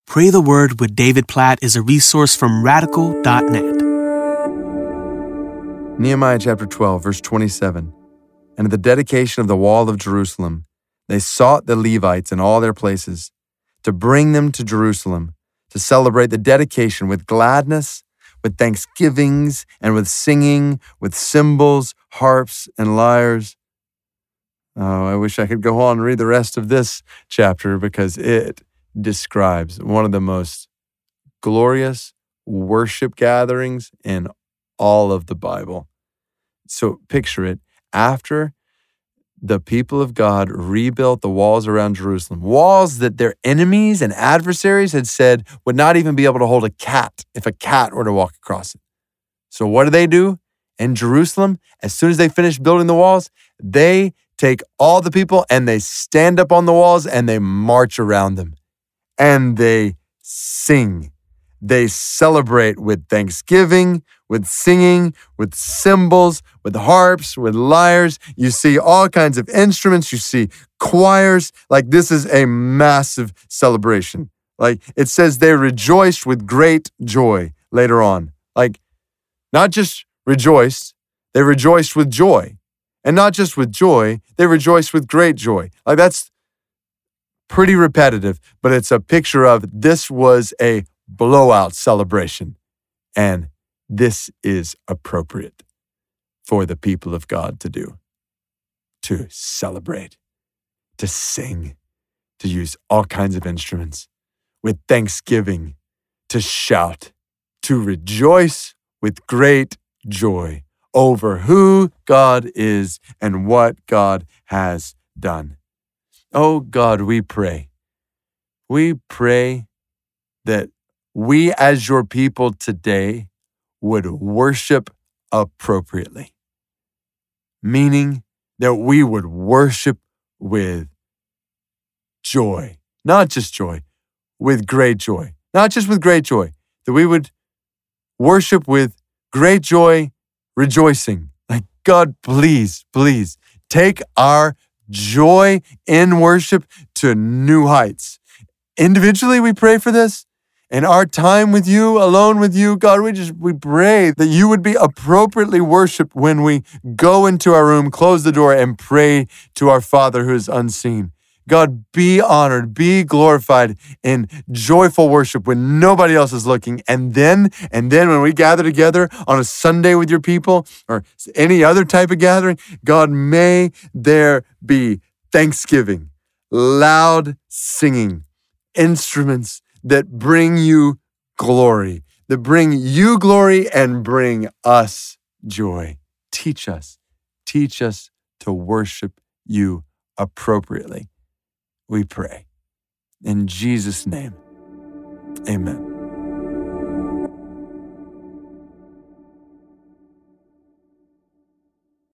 Pray the Word with David Platt is a resource from radical.net. Nehemiah chapter 12, verse 27. And at the dedication of the wall of Jerusalem, they sought the Levites in all their places to bring them to Jerusalem to celebrate the dedication with gladness, with thanksgivings, and with singing, with cymbals, harps, and lyres. Oh, I wish I could go on and read the rest of this chapter because it describes one of the most glorious worship gatherings in all of the Bible. So picture it. After the people of God rebuilt the walls around Jerusalem, walls that their enemies and adversaries had said would not even be able to hold a cat if a cat were to walk across it. So what do? In Jerusalem, as soon as they finish building the walls, they take all the people and they stand up on the walls and they march around them. And they sing. They celebrate with thanksgiving, with singing, with cymbals, with harps, with lyres. You see all kinds of instruments. You see choirs. Like, this is a massive celebration. Like, it says they rejoiced with great joy later on. Like, not just rejoiced, they rejoiced with joy. And not just with joy, they rejoiced with great joy. Like, that's pretty repetitive, but it's a picture of this was a blowout celebration. And this is appropriate for the people of God to do, to celebrate, to sing, to use all kinds of instruments, with thanksgiving, to shout, to rejoice with great joy over who God is and what God has done. Oh God, we pray. We pray that we as your people today would worship appropriately, meaning that we would worship with joy, not just joy, with great joy, not just with great joy, that we would worship with great joy, rejoicing. Like, God, please, please take our joy in worship to new heights. Individually, we pray for this. In our time with you, alone with you, God, we pray that you would be appropriately worshiped when we go into our room, close the door, and pray to our Father who is unseen. God, be honored, be glorified in joyful worship when nobody else is looking. And then when we gather together on a Sunday with your people or any other type of gathering, God, may there be thanksgiving, loud singing, instruments that bring you glory, and bring us joy. Teach us to worship you appropriately. We pray. In Jesus' name, amen.